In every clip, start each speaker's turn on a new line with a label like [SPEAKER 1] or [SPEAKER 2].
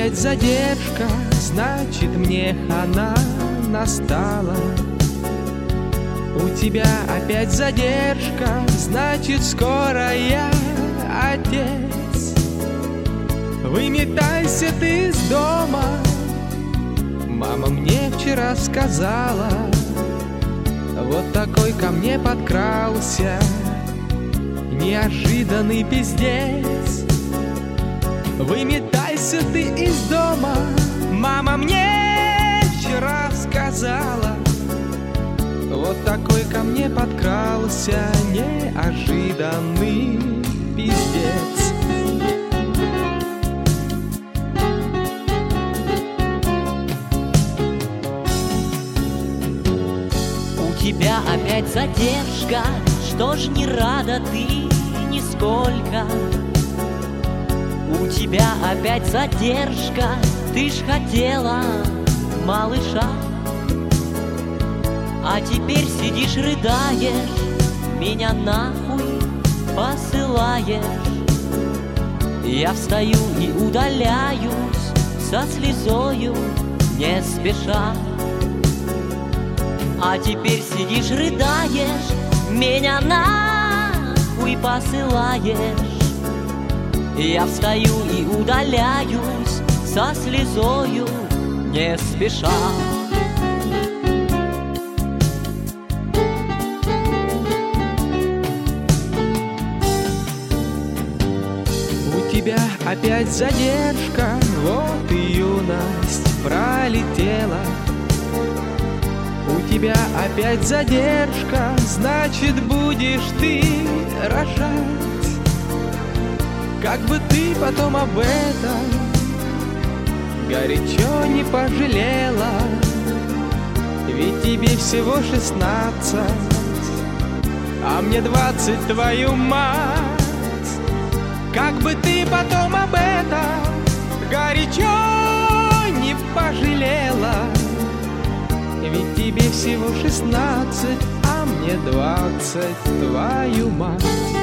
[SPEAKER 1] опять задержка, значит, мне хана настала. У тебя опять задержка, значит, скоро я отец. Выметайся ты из дома, мама мне вчера сказала. Вот такой ко мне подкрался неожиданный пиздец. Выметайся ты из дома, мама мне вчера сказала. Вот такой ко мне подкрался неожиданный пиздец.
[SPEAKER 2] У тебя опять задержка, что ж не рада ты нисколько? У тебя опять задержка, ты ж хотела малыша. А теперь сидишь, рыдаешь, меня нахуй посылаешь. Я встаю и удаляюсь со слезою не спеша. А теперь сидишь, рыдаешь, меня нахуй посылаешь. Я встаю и удаляюсь со слезою не спеша.
[SPEAKER 1] У тебя опять задержка, вот и юность пролетела. У тебя опять задержка, значит, будешь ты рожать. Как бы ты потом об этом горячо не пожалела, ведь тебе всего 16, а мне 20, твою мать. Как бы ты потом об этом горячо не пожалела, ведь тебе всего 16, а мне 20, твою мать.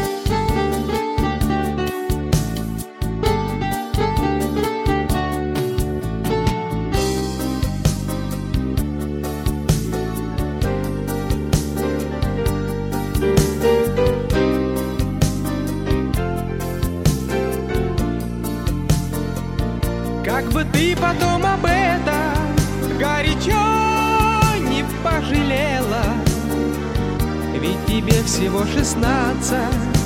[SPEAKER 1] Как бы ты потом об этом горячо не пожалела, ведь тебе всего 16,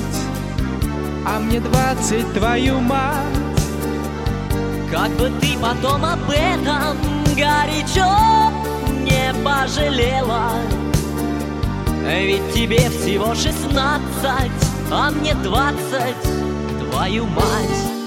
[SPEAKER 1] а мне 20, твою мать.
[SPEAKER 2] Как бы ты потом об этом горячо не пожалела, ведь тебе всего 16, а мне 20, твою мать.